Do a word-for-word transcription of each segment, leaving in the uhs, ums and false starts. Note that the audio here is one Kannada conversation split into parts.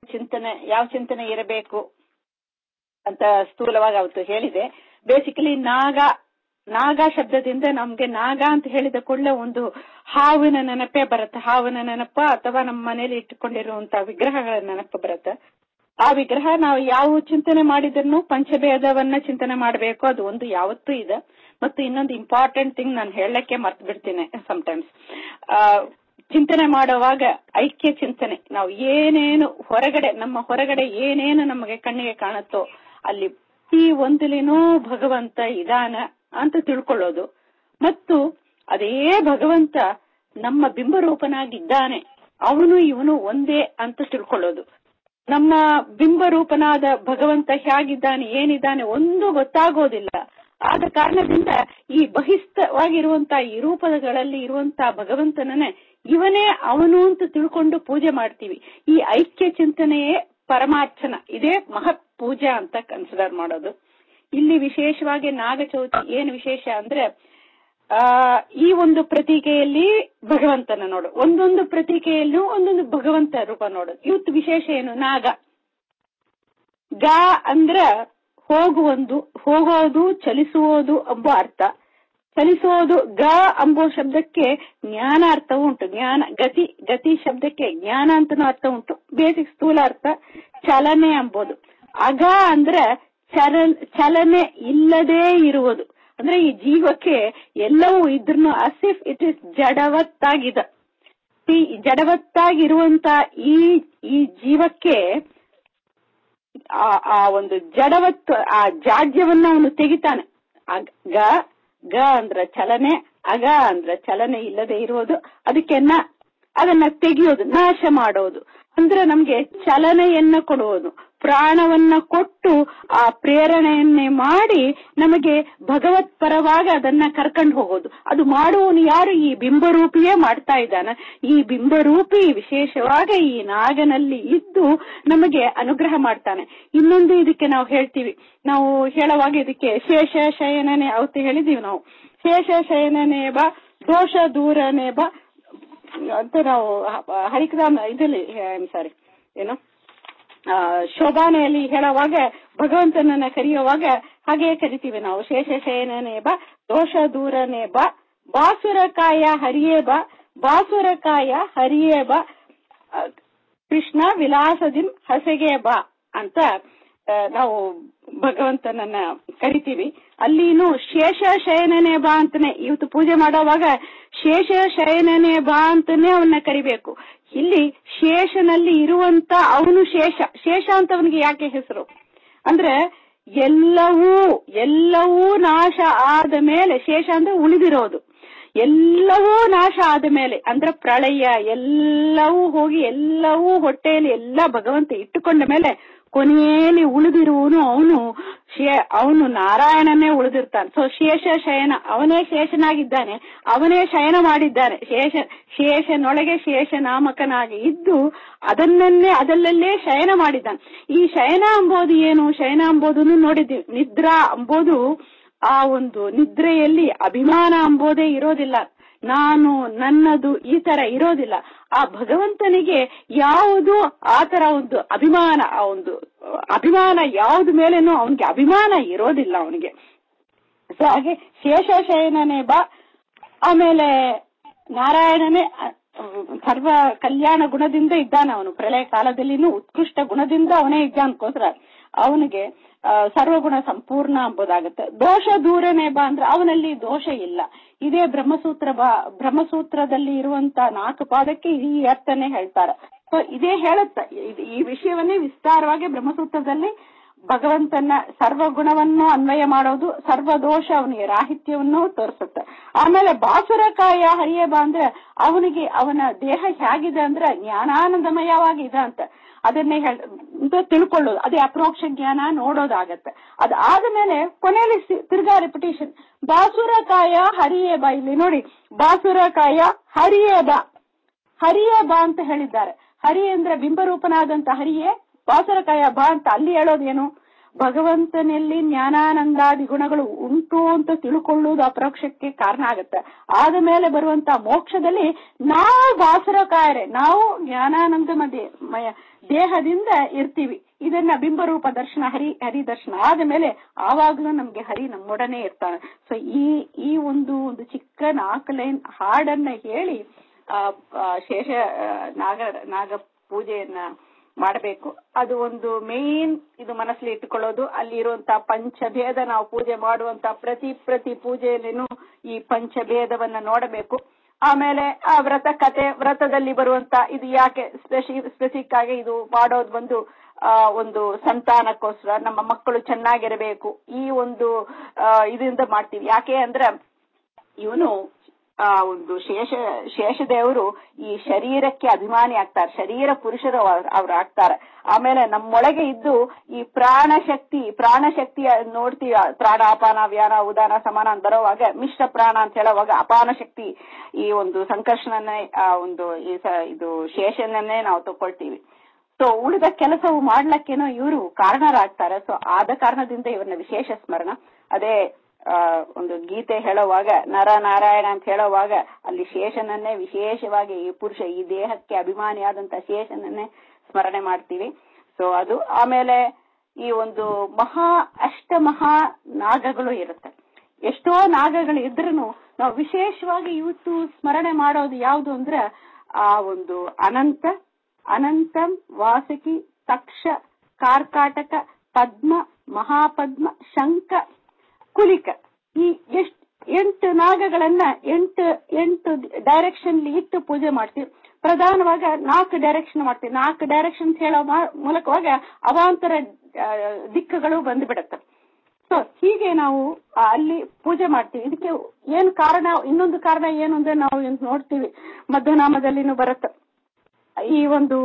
ಚಿಂತನೆ ಯಾವ ಚಿಂತನೆ ಇರಬೇಕು ಅಂತ ಸ್ಥೂಲವಾಗಿ ಅವತ್ತು ಹೇಳಿದೆ. ಬೇಸಿಕಲಿ ನಾಗ ನಾಗ ಶಬ್ದದಿಂದ ನಮ್ಗೆ ನಾಗ ಅಂತ ಹೇಳಿದ ಕೂಡಲೇ ಒಂದು ಹಾವಿನ ನೆನಪೇ ಬರುತ್ತೆ. ಹಾವಿನ ನೆನಪ ಅಥವಾ ನಮ್ಮ ಮನೇಲಿ ಇಟ್ಟುಕೊಂಡಿರುವಂತಹ ವಿಗ್ರಹಗಳ ನೆನಪು ಬರುತ್ತೆ. ಆ ವಿಗ್ರಹ ನಾವು ಯಾವ ಚಿಂತನೆ ಮಾಡಿದ್ರು ಪಂಚಭೇದವನ್ನ ಚಿಂತನೆ ಮಾಡಬೇಕು, ಅದು ಒಂದು ಯಾವತ್ತೂ ಇದೆ. ಮತ್ತು ಇನ್ನೊಂದು ಇಂಪಾರ್ಟೆಂಟ್ ಥಿಂಗ್ ನಾನು ಹೇಳಕ್ಕೆ ಮರ್ತು ಬಿಡ್ತೀನಿ ಸಮಟೈಮ್ಸ್. ಆ ಚಿಂತನೆ ಮಾಡುವಾಗ ಐಕ್ಯ ಚಿಂತನೆ, ನಾವು ಏನೇನು ಹೊರಗಡೆ ನಮ್ಮ ಹೊರಗಡೆ ಏನೇನು ನಮಗೆ ಕಣ್ಣಿಗೆ ಕಾಣುತ್ತೋ ಅಲ್ಲಿ ಈ ಒಂದಿಲಿನೂ ಭಗವಂತ ಇದಾನ ಅಂತ ತಿಳ್ಕೊಳ್ಳೋದು, ಮತ್ತು ಅದೇ ಭಗವಂತ ನಮ್ಮ ಬಿಂಬರೂಪನಾಗಿದ್ದಾನೆ, ಅವನು ಇವನು ಒಂದೇ ಅಂತ ತಿಳ್ಕೊಳ್ಳೋದು. ನಮ್ಮ ಬಿಂಬರೂಪನಾದ ಭಗವಂತ ಹೇಗಿದ್ದಾನೆ ಏನಿದ್ದಾನೆ ಒಂದು ಗೊತ್ತಾಗೋದಿಲ್ಲ. ಆದ ಕಾರಣದಿಂದ ಈ ಬಹಿಸ್ಥವಾಗಿರುವಂತಹ ಈ ರೂಪಗಳಲ್ಲಿ ಇರುವಂತಹ ಭಗವಂತನನ್ನೇ ಇವನೇ ಅವನು ಅಂತ ತಿಳ್ಕೊಂಡು ಪೂಜೆ ಮಾಡ್ತೀವಿ. ಈ ಐಕ್ಯ ಚಿಂತನೆಯೇ ಪರಮಾರ್ಚನ, ಇದೇ ಮಹತ್ ಪೂಜಾ ಅಂತ ಕನ್ಸಿಡರ್ ಮಾಡೋದು. ಇಲ್ಲಿ ವಿಶೇಷವಾಗಿ ನಾಗಚೌತಿ ಏನು ವಿಶೇಷ ಅಂದ್ರೆ ಆ ಈ ಒಂದು ಪ್ರತೀಕೆಯಲ್ಲಿ ಭಗವಂತನ ನೋಡು, ಒಂದೊಂದು ಪ್ರತೀಕೆಯಲ್ಲೂ ಒಂದೊಂದು ಭಗವಂತ ರೂಪ ನೋಡೋದು. ಇವತ್ತು ವಿಶೇಷ ಏನು? ನಾಗ ಗ ಅಂದ್ರ ಹೋಗುವಂದು, ಹೋಗೋದು, ಚಲಿಸುವುದು ಎಂಬ ಅರ್ಥ. ಚಲಿಸುವುದು ಗ ಎಂಬ ಶಬ್ದಕ್ಕೆ ಜ್ಞಾನ ಅರ್ಥವೂ ಉಂಟು. ಜ್ಞಾನ ಗತಿ ಗತಿ ಶಬ್ದಕ್ಕೆ ಜ್ಞಾನ ಅಂತನೂ ಅರ್ಥ ಉಂಟು. ಬೇಸಿಕ್ ಸ್ಥೂಲ ಅರ್ಥ ಚಲನೆ ಎಂಬುದು. ಅಗ ಅಂದ್ರೆ ಚಲ ಚಲನೆ ಇಲ್ಲದೇ ಇರುವುದು. ಅಂದ್ರೆ ಈ ಜೀವಕ್ಕೆ ಎಲ್ಲವೂ ಇದ್ರೂ ಅಸಿಫ್ ಇಟ್ ಇಸ್ ಜಡವತ್ತಾಗಿದೆ. ಈ ಜಡವತ್ತಾಗಿರುವಂತ ಈ ಈ ಜೀವಕ್ಕೆ ಆ ಆ ಒಂದು ಜಡವತ್ತು ಆ ಜಾಡ್ಯವನ್ನ ಅವನು ತೆಗಿತಾನೆ. ಗ ಗ ಅಂದ್ರ ಚಲನೆ, ಅಗ ಅಂದ್ರ ಚಲನೆ ಇಲ್ಲದೆ ಇರುವುದು, ಅದಕ್ಕೆ ನ ಅದನ್ನ ತೆಗೆಯೋದು, ನಾಶ ಮಾಡೋದು. ಅಂದ್ರೆ ನಮ್ಗೆ ಚಲನೆಯನ್ನ ಕೊಡುವುದು, ಪ್ರಾಣವನ್ನ ಕೊಟ್ಟು ಆ ಪ್ರೇರಣೆಯನ್ನೇ ಮಾಡಿ ನಮಗೆ ಭಗವತ್ ಪರವಾಗಿ ಅದನ್ನ ಕರ್ಕೊಂಡು ಹೋಗೋದು. ಅದು ಮಾಡುವವನು ಯಾರು? ಈ ಬಿಂಬರೂಪಿಯೇ ಮಾಡ್ತಾ ಇದ್ದಾನೆ. ಈ ಬಿಂಬರೂಪಿ ವಿಶೇಷವಾಗಿ ಈ ನಾಗನಲ್ಲಿ ಇದ್ದು ನಮಗೆ ಅನುಗ್ರಹ ಮಾಡ್ತಾನೆ. ಇನ್ನೊಂದು ಇದಕ್ಕೆ ನಾವು ಹೇಳ್ತೀವಿ, ನಾವು ಹೇಳುವಾಗ ಇದಕ್ಕೆ ಶೇಷ ಶಯನನೇ ಅವತ್ತು ಹೇಳಿದೀವಿ ನಾವು. ಶೇಷ ಶಯನನೇ ಬಾ ದೋಷ ದೂರನೇ ಬಾ ಅಂತ ನಾವು ಹರಿಕರಾಮ ಇದಲ್ಲಿ ಸಾರಿ ಏನು ಶೋಭಾನೆಯಲ್ಲಿ ಹೇಳುವಾಗ ಭಗವಂತನನ್ನ ಕರೆಯುವಾಗ ಹಾಗೆ ಕರಿತೀವಿ ನಾವು. ಶೇಷ ಶಯನನೇ ಬಾ ದೋಷ ದೂರನೇ ಬಾ ಬಾಸುರಕಾಯ ಹರಿಯೇ ಬಾ ಬಾಸುರಕಾಯ ಹರಿಯೇ ಬಾ ಕೃಷ್ಣ ವಿಲಾಸದಿಂ ಹಸೆಗೆ ಬಾ ಅಂತ ನಾವು ಭಗವಂತನನ್ನ ಕರಿತೀವಿ. ಅಲ್ಲಿನೂ ಶೇಷ ಶಯನನೇ ಬಾ ಅಂತಾನೆ ಇವತ್ತು ಪೂಜೆ ಮಾಡೋವಾಗ ಶೇಷ ಶಯನನೇ ಬಾ ಅಂತಾನೆ ಅವನ್ನ ಕರಿಬೇಕು. ಇಲ್ಲಿ ಶೇಷನಲ್ಲಿ ಇರುವಂತ ಅವನು ಶೇಷ. ಶೇಷ ಅಂತ ಅವನಿಗೆ ಯಾಕೆ ಹೆಸರು ಅಂದ್ರೆ ಎಲ್ಲವೂ ಎಲ್ಲವೂ ನಾಶ ಆದ ಮೇಲೆ, ಶೇಷ ಅಂದ್ರೆ ಉಳಿದಿರೋದು, ಎಲ್ಲವೂ ನಾಶ ಆದ ಮೇಲೆ ಅಂದ್ರೆ ಪ್ರಳಯ ಎಲ್ಲವೂ ಹೋಗಿ ಎಲ್ಲವೂ ಹೊಟ್ಟೆಯಲ್ಲಿ ಎಲ್ಲ ಭಗವಂತ ಇಟ್ಟುಕೊಂಡ ಮೇಲೆ ಕೊನೆಯಲ್ಲಿ ಉಳಿದಿರುವನು ಅವನು ಅವನು ನಾರಾಯಣನೇ ಉಳಿದಿರ್ತಾನೆ. ಸೊ ಶೇಷ ಶಯನ, ಅವನೇ ಶೇಷನಾಗಿದ್ದಾನೆ, ಅವನೇ ಶಯನ ಮಾಡಿದ್ದಾನೆ. ಶೇಷ ಶೇಷನೊಳಗೆ ಶೇಷನಾಮಕನಾಗಿ ಇದ್ದು ಅದನ್ನನ್ನೇ ಅದಲ್ಲಲ್ಲೇ ಶಯನ ಮಾಡಿದ್ದಾನೆ. ಈ ಶಯನ ಎಂಬುದು ಏನು? ಶಯನ ಎಂಬುದನ್ನು ನೋಡಿದ್ದೀವಿ. ನಿದ್ರಾ ಎಂಬುದು ಆ ಒಂದು ನಿದ್ರೆಯಲ್ಲಿ ಅಭಿಮಾನ ಎಂಬುದೇ ಇರೋದಿಲ್ಲ, ನಾನು ನನ್ನದು ಈ ತರ ಇರೋದಿಲ್ಲ. ಆ ಭಗವಂತನಿಗೆ ಯಾವುದು ಆ ತರ ಒಂದು ಅಭಿಮಾನ, ಆ ಒಂದು ಅಭಿಮಾನ ಯಾವ್ದು ಮೇಲೇನೂ ಅವನಿಗೆ ಅಭಿಮಾನ ಇರೋದಿಲ್ಲ ಅವನಿಗೆ. ಸೊ ಹಾಗೆ ಶೇಷ ಶಯನನೇ ಬಾ. ಆಮೇಲೆ ನಾರಾಯಣನೇ ಸರ್ವ ಕಲ್ಯಾಣ ಗುಣದಿಂದ ಇದ್ದಾನೆ ಅವನು. ಪ್ರಳಯ ಕಾಲದಲ್ಲಿನೂ ಉತ್ಕೃಷ್ಟ ಗುಣದಿಂದ ಅವನೇ ಇದ್ದಾನಕ್ಕೋಸ್ಕರ ಅವನಿಗೆ ಸರ್ವಗುಣ ಸಂಪೂರ್ಣ ಎಂಬುದಾಗುತ್ತೆ. ದೋಷ ದೂರನೇ ಬಾ ಅಂದ್ರೆ ಅವನಲ್ಲಿ ದೋಷ ಇಲ್ಲ. ಇದೇ ಬ್ರಹ್ಮಸೂತ್ರ ಬಾ ಬ್ರಹ್ಮಸೂತ್ರದಲ್ಲಿ ಇರುವಂತ ನಾಲ್ಕು ಪಾದಕ್ಕೆ ಈ ಅರ್ಥನೇ ಹೇಳ್ತಾರೆ. ಸೊ ಇದೇ ಹೇಳುತ್ತ ಈ ವಿಷಯವನ್ನೇ ವಿಸ್ತಾರವಾಗಿ ಬ್ರಹ್ಮಸೂತ್ರದಲ್ಲಿ ಭಗವಂತನ ಸರ್ವಗುಣವನ್ನು ಅನ್ವಯ ಮಾಡೋದು, ಸರ್ವದೋಷ ಅವನಿಗೆ ರಾಹಿತ್ಯವನ್ನು ತೋರಿಸುತ್ತೆ. ಆಮೇಲೆ ಬಾಸುರಕಾಯ ಹರಿಯ ಬಾ ಅಂದ್ರೆ ಅವನಿಗೆ ಅವನ ದೇಹ ಹೇಗಿದೆ ಅಂದ್ರೆ ಜ್ಞಾನಾನಂದಮಯವಾಗಿದೆ ಅಂತ ಅದನ್ನೇ ಹೇಳ ತಿಳ್ಕೊಳ್ಳೋದು. ಅದೇ ಅಪ್ರೋಕ್ಷ ಜ್ಞಾನ ನೋಡೋದಾಗತ್ತೆ. ಅದಾದ್ಮೇಲೆ ಕೊನೆಯಲ್ಲಿ ತಿರ್ಗಾ ರಿಪಿಟೇಷನ್ ಬಾಸುರಕಾಯ ಹರಿಯೇ ಬಾ. ಇಲ್ಲಿ ನೋಡಿ, ಬಾಸುರಕಾಯ ಹರಿಯೇ ಬಾ, ಹರಿಯೇ ಬಾ ಅಂತ ಹೇಳಿದ್ದಾರೆ. ಹರಿ ಅಂದ್ರೆ ಬಿಂಬರೂಪನಾದಂತ ಹರಿಯೇ, ಬಾಸುರಕಾಯ ಬಾ ಅಂತ ಅಲ್ಲಿ ಹೇಳೋದೇನು? ಭಗವಂತನಲ್ಲಿ ಜ್ಞಾನಾನಂದಾದಿ ಗುಣಗಳು ಉಂಟು ಅಂತ ತಿಳ್ಕೊಳ್ಳುವುದು ಅಪರೋಕ್ಷಕ್ಕೆ ಕಾರಣ ಆಗುತ್ತೆ. ಆದ ಮೇಲೆ ಬರುವಂತ ಮೋಕ್ಷದಲ್ಲಿ ನಾವು ಬಾಸುರಕಾಯರೆ, ನಾವು ಜ್ಞಾನಾನಂದಮಯ ದೇಹದಿಂದ ಇರ್ತೀವಿ. ಇದನ್ನ ಬಿಂಬರೂಪ ದರ್ಶನ, ಹರಿ ಹರಿ ದರ್ಶನ ಆದ ಮೇಲೆ ಆವಾಗಲೂ ನಮ್ಗೆ ಹರಿ ನಮ್ಮೊಡನೆ ಇರ್ತಾನೆ. ಸೊ ಈ ಈ ಒಂದು ಒಂದು ಚಿಕ್ಕ ನಾಲ್ಕು ಲೈನ್ ಹಾಡನ್ನ ಹೇಳಿ ಆ ಶೇಷ ನಾಗ ನಾಗ ಪೂಜೆಯನ್ನ ಮಾಡಬೇಕು. ಅದು ಒಂದು ಮೇನ್ ಇದು ಮನಸ್ಸಲ್ಲಿ ಇಟ್ಟುಕೊಳ್ಳೋದು. ಅಲ್ಲಿ ಇರುವಂತಹ ಪಂಚಭೇದ, ನಾವು ಪೂಜೆ ಮಾಡುವಂತ ಪ್ರತಿ ಪ್ರತಿ ಪೂಜೆಯಲ್ಲಿನೂ ಈ ಪಂಚಭೇದವನ್ನ ನೋಡಬೇಕು. ಆಮೇಲೆ ಆ ವ್ರತ ಕತೆ, ವ್ರತದಲ್ಲಿ ಬರುವಂತ ಇದು ಯಾಕೆ ಸ್ಪೆಸಿ ಸ್ಪೆಸಿಫಿಕ್ ಆಗಿ ಇದು ಮಾಡೋದು ಬಂದು ಆ ಒಂದು ಸಂತಾನಕ್ಕೋಸ್ಕರ, ನಮ್ಮ ಮಕ್ಕಳು ಚೆನ್ನಾಗಿರಬೇಕು, ಈ ಒಂದು ಇದರಿಂದ ಮಾಡ್ತೀವಿ. ಯಾಕೆ ಅಂದ್ರೆ ಇವನು ಆ ಒಂದು ಶೇಷ ಶೇಷದೇವರು ಈ ಶರೀರಕ್ಕೆ ಅಭಿಮಾನಿ ಆಗ್ತಾರೆ, ಶರೀರ ಪುರುಷರು ಅವ್ರು ಆಗ್ತಾರೆ. ಆಮೇಲೆ ನಮ್ಮೊಳಗೆ ಇದ್ದು ಈ ಪ್ರಾಣಶಕ್ತಿ ಪ್ರಾಣಶಕ್ತಿ ನೋಡ್ತೀವಿ, ಪ್ರಾಣ ಅಪಾನ ವ್ಯಾನ ಉದಾನ ಸಮಾನ ಅಂತ ಬರೋವಾಗ ಮಿಶ್ರ ಪ್ರಾಣ ಅಂತ ಹೇಳುವಾಗ ಅಪಾನ ಶಕ್ತಿ ಈ ಒಂದು ಸಂಕರ್ಷಣನ್ನೇ ಆ ಒಂದು ಇದು ಶೇಷನನ್ನೇ ನಾವು ತಗೊಳ್ತೀವಿ. ಸೊ ಉಳಿದ ಕೆಲಸವು ಮಾಡ್ಲಕ್ಕೇನೋ ಇವರು ಕಾರಣರಾಗ್ತಾರೆ. ಸೊ ಆದ ಕಾರಣದಿಂದ ಇವ್ರನ್ನ ವಿಶೇಷ ಸ್ಮರಣ. ಅದೇ ಆ ಒಂದು ಗೀತೆ ಹೇಳುವಾಗ ನರ ನಾರಾಯಣ ಅಂತ ಹೇಳುವಾಗ ಅಲ್ಲಿ ಶೇಷನನ್ನೇ ವಿಶೇಷವಾಗಿ ಈ ಪುರುಷ ಈ ದೇಹಕ್ಕೆ ಅಭಿಮಾನಿಯಾದಂತ ಶೇಷನನ್ನೇ ಸ್ಮರಣೆ ಮಾಡ್ತೀವಿ. ಸೊ ಅದು ಆಮೇಲೆ ಈ ಒಂದು ಮಹಾ ಅಷ್ಟ ಮಹಾ ನಾಗಗಳು ಇರುತ್ತೆ. ಎಷ್ಟೋ ನಾಗಗಳು ಇದ್ರೂ ನಾವು ವಿಶೇಷವಾಗಿ ಇವತ್ತು ಸ್ಮರಣೆ ಮಾಡೋದು ಯಾವುದು ಅಂದ್ರೆ ಆ ಒಂದು ಅನಂತ ಅನಂತಂ ವಾಸುಕಿ ತಕ್ಷ ಕಾರ್ಕಾಟಕ ಪದ್ಮ ಮಹಾಪದ್ಮ ಶಂಖ ಕುಲಿಕ ಈ ಎಷ್ಟು ಎಂಟು ನಾಗಗಳನ್ನ ಎಂಟು ಎಂಟು ಡೈರೆಕ್ಷನ್ ಇಟ್ಟು ಪೂಜೆ ಮಾಡ್ತೀವಿ. ಪ್ರಧಾನವಾಗಿ ನಾಲ್ಕು ಡೈರೆಕ್ಷನ್ ಮಾಡ್ತೀವಿ. ನಾಲ್ಕು ಡೈರೆಕ್ಷನ್ ಹೇಳೋ ಮೂಲಕವಾಗ ಅವಾಂತರ ದಿಕ್ಕುಗಳು ಬಂದ್ಬಿಡತ್ತೆ. ಸೊ ಹೀಗೆ ನಾವು ಅಲ್ಲಿ ಪೂಜೆ ಮಾಡ್ತೀವಿ. ಇದಕ್ಕೆ ಏನ್ ಕಾರಣ, ಇನ್ನೊಂದು ಕಾರಣ ಏನು ಅಂದ್ರೆ ನಾವು ನೋಡ್ತೀವಿ ಮಧ್ಯನಾಮದಲ್ಲಿನೂ ಬರುತ್ತೆ. ಈ ಒಂದು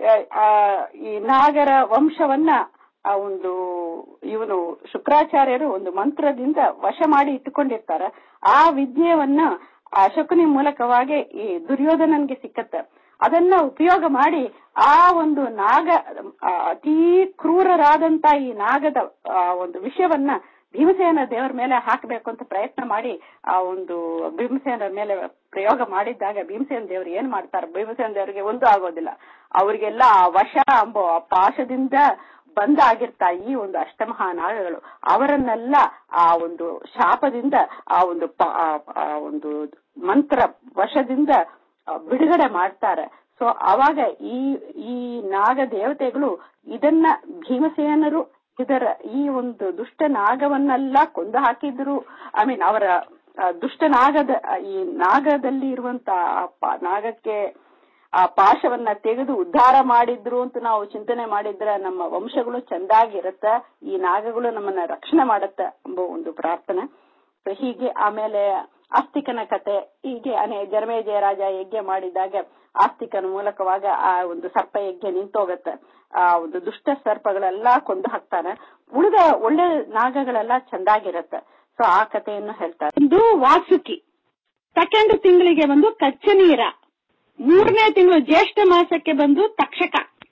ಈ ನಾಗರ ವಂಶವನ್ನ ಆ ಒಂದು ಇವನು ಶುಕ್ರಾಚಾರ್ಯರು ಒಂದು ಮಂತ್ರದಿಂದ ವಶ ಮಾಡಿ ಇಟ್ಟುಕೊಂಡಿರ್ತಾರೆ. ಆ ವಿದ್ಯೆಯನ್ನ ಆ ಶಕುನಿ ಮೂಲಕವಾಗಿ ಈ ದುರ್ಯೋಧನನ್ಗೆ ಸಿಕ್ಕತ್ತೆ. ಅದನ್ನ ಉಪಯೋಗ ಮಾಡಿ ಆ ಒಂದು ನಾಗ ಅತೀ ಕ್ರೂರರಾದಂತ ಈ ನಾಗದ ಒಂದು ವಿಷಯವನ್ನ ಭೀಮಸೇನ ದೇವರ ಮೇಲೆ ಹಾಕಬೇಕು ಅಂತ ಪ್ರಯತ್ನ ಮಾಡಿ ಆ ಒಂದು ಭೀಮಸೇನ ಮೇಲೆ ಪ್ರಯೋಗ ಮಾಡಿದ್ದಾಗ ಭೀಮಸೇನ ದೇವರು ಏನ್ ಮಾಡ್ತಾರೆ, ಭೀಮಸೇನ ದೇವರಿಗೆ ಒಂದು ಆಗೋದಿಲ್ಲ. ಅವರಿಗೆಲ್ಲ ಆ ವಶ ಎಂಬ ಪಾಶದಿಂದ ಬಂದ ಆಗಿರ್ತಾ ಈ ಒಂದು ಅಷ್ಟಮಹಾನಾಗಗಳು ಅವರನ್ನೆಲ್ಲ ಆ ಒಂದು ಶಾಪದಿಂದ ಆ ಒಂದು ಆ ಒಂದು ಮಂತ್ರ ವಶದಿಂದ ಬಿಡುಗಡೆ ಮಾಡ್ತಾರೆ. ಸೊ ಅವಾಗ ಈ ಈ ನಾಗ ದೇವತೆಗಳು ಇದನ್ನ ಭೀಮಸೇನರು ಇದರ ಈ ಒಂದು ದುಷ್ಟ ನಾಗವನ್ನೆಲ್ಲ ಕೊಂದು ಹಾಕಿದ್ರು. ಐ ಮೀನ್ ಅವರ ದುಷ್ಟ ನಾಗದ ಈ ನಾಗದಲ್ಲಿ ಇರುವಂತ ನಾಗಕ್ಕೆ ಆ ಪಾಶವನ್ನ ತೆಗೆದು ಉದ್ಧಾರ ಮಾಡಿದ್ರು ಅಂತ ನಾವು ಚಿಂತನೆ ಮಾಡಿದ್ರೆ ನಮ್ಮ ವಂಶಗಳು ಚೆಂದಾಗಿರುತ್ತೆ, ಈ ನಾಗಗಳು ನಮ್ಮನ್ನ ರಕ್ಷಣೆ ಮಾಡುತ್ತೆ ಎಂಬ ಒಂದು ಪ್ರಾರ್ಥನೆ. ಸೊ ಹೀಗೆ ಆಮೇಲೆ ಆಸ್ತಿಕನ ಕತೆ, ಹೀಗೆ ಅನೇ ಜರಮೇಜಯ ರಾಜ ಯಜ್ಞ ಮಾಡಿದಾಗ ಆಸ್ತಿಕನ ಮೂಲಕವಾಗ ಆ ಒಂದು ಸರ್ಪ ಯಜ್ಞ ನಿಂತೋಗತ್ತೆ. ಆ ಒಂದು ದುಷ್ಟ ಸರ್ಪಗಳೆಲ್ಲಾ ಕೊಂದು ಹಾಕ್ತಾನೆ, ಉಳಿದ ಒಳ್ಳೆ ನಾಗಗಳೆಲ್ಲ ಚೆಂದಾಗಿರುತ್ತೆ. ಸೊ ಆ ಕಥೆಯನ್ನು ಹೇಳ್ತಾರೆ. ಒಂದು ವಾಸುಕಿ, ಸೆಕೆಂಡ್ ತಿಂಗಳಿಗೆ ಬಂದು ಕಚ್ಚನೀರ, ಮೂರನೇ ತಿಂಗಳು ಜ್ಯೇಷ್ಠ ಮಾಸಕ್ಕೆ ಬಂದು ತಕ್ಷಕ,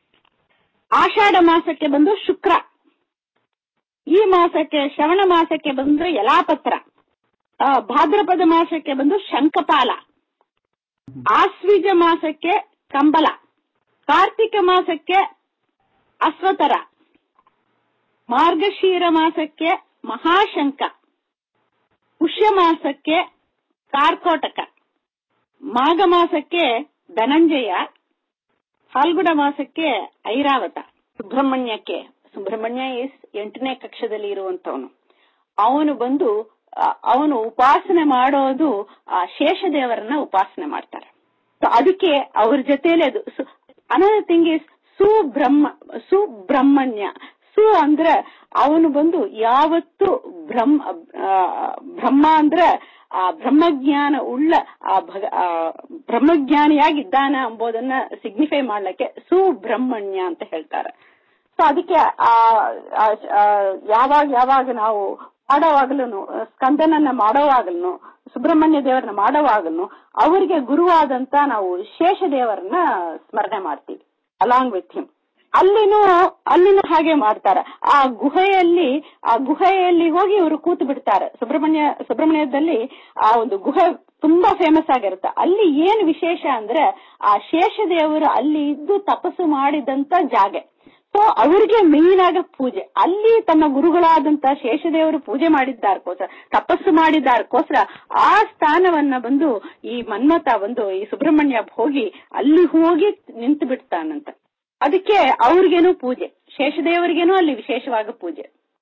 ಆಷಾಢ ಮಾಸಕ್ಕೆ ಬಂದು ಶುಕ್ರ, ಈ ಮಾಸಕ್ಕೆ ಶ್ರವಣ ಮಾಸಕ್ಕೆ ಬಂದ್ರೆ ಯಲಾಪತ್ರ, ಭಾದ್ರಪದ ಮಾಸಕ್ಕೆ ಬಂದು ಶಂಖಪಾಲ, ಆಶ್ವಿಜ ಮಾಸಕ್ಕೆ ಕಂಬಲ, ಕಾರ್ತಿಕ ಮಾಸಕ್ಕೆ ಅಶ್ವತರ, ಮಾರ್ಗಶೀರ ಮಾಸಕ್ಕೆ ಮಹಾಶಂಕ, ಪುಷ್ಯ ಮಾಸಕ್ಕೆ ಕಾರ್ಕೋಟಕ, ಮಾಘ ಮಾಸಕ್ಕೆ ಧನಂಜಯ, ಫಾಲ್ಗುಣ ಮಾಸಕ್ಕೆ ಐರಾವತ. ಸುಬ್ರಹ್ಮಣ್ಯಕ್ಕೆ, ಸುಬ್ರಹ್ಮಣ್ಯ ಇಸ್ ಎಂಟನೇ ಕಕ್ಷದಲ್ಲಿ ಇರುವಂತವನು, ಅವನು ಬಂದು ಅವನು ಉಪಾಸನೆ ಮಾಡೋದು ಆ ಶೇಷದೇವರನ್ನ ಉಪಾಸನೆ ಮಾಡ್ತಾರೆ. ಅದಕ್ಕೆ ಅವ್ರ ಜೊತೆಯಲ್ಲಿ ಅದು ಅನದರ್ ಥಿಂಗ್ ಇಸ್ ಸುಬ್ರಹ್ಮ ಸುಬ್ರಹ್ಮಣ್ಯ. ಸು ಅಂದ್ರೆ ಅವನು ಬಂದು ಯಾವತ್ತು ಬ್ರಹ್ಮ ಬ್ರಹ್ಮ ಅಂದ್ರೆ ಆ ಬ್ರಹ್ಮಜ್ಞಾನ ಉಳ್ಳ ಆ ಬ್ರಹ್ಮಜ್ಞಾನಿಯಾಗಿದ್ದಾನ ಎಂಬುದನ್ನ ಸಿಗ್ನಿಫೈ ಮಾಡ್ಲಿಕ್ಕೆ ಸುಬ್ರಹ್ಮಣ್ಯ ಅಂತ ಹೇಳ್ತಾರೆ. ಸೊ ಅದಕ್ಕೆ ಆ ಯಾವಾಗ ಯಾವಾಗ ನಾವು ಮಾಡೋವಾಗ್ಲೂ ಸ್ಕಂದನನ್ನ ಮಾಡೋವಾಗ್ಲೂ ಸುಬ್ರಹ್ಮಣ್ಯ ದೇವರನ್ನ ಮಾಡೋವಾಗ್ಲೂ ಅವರಿಗೆ ಗುರುವಾದಂತ ನಾವು ಶೇಷದೇವರನ್ನ ಸ್ಮರಣೆ ಮಾಡ್ತೀವಿ ಅಲಾಂಗ್ ವಿತ್ ಹಿಮ್. ಅಲ್ಲಿನೂ ಅಲ್ಲಿನೂ ಹಾಗೆ ಮಾಡ್ತಾರೆ. ಆ ಗುಹೆಯಲ್ಲಿ ಆ ಗುಹೆಯಲ್ಲಿ ಹೋಗಿ ಇವರು ಕೂತು ಬಿಡ್ತಾರೆ. ಸುಬ್ರಹ್ಮಣ್ಯ ಸುಬ್ರಹ್ಮಣ್ಯದಲ್ಲಿ ಆ ಒಂದು ಗುಹೆ ತುಂಬಾ ಫೇಮಸ್ ಆಗಿರುತ್ತೆ. ಅಲ್ಲಿ ಏನ್ ವಿಶೇಷ ಅಂದ್ರೆ ಆ ಶೇಷದೇವರು ಅಲ್ಲಿ ಇದ್ದು ತಪಸ್ಸು ಮಾಡಿದಂತ ಜಾಗ. ಸೊ ಅವ್ರಿಗೆ ಮೇನ್ ಆಗ ಪೂಜೆ ಅಲ್ಲಿ ತನ್ನ ಗುರುಗಳಾದಂತ ಶೇಷದೇವರು ಪೂಜೆ ಮಾಡಿದ್ದಾರಕ್ಕೋಸ್ಕರ, ತಪಸ್ಸು ಮಾಡಿದ್ದಾರಕ್ಕೋಸ್ಕರ ಆ ಸ್ಥಾನವನ್ನ ಬಂದು ಈ ಮನ್ಮಥ ಬಂದು ಈ ಸುಬ್ರಹ್ಮಣ್ಯ ಹೋಗಿ ಅಲ್ಲಿ ಹೋಗಿ ನಿಂತು ಬಿಡ್ತಾನಂತ. ಅದಕ್ಕೆ ಅವ್ರಿಗೇನು ಪೂಜೆ, ಶೇಷದೇವರಿಗೇನು ಅಲ್ಲಿ ವಿಶೇಷವಾಗಿ ಪೂಜೆ.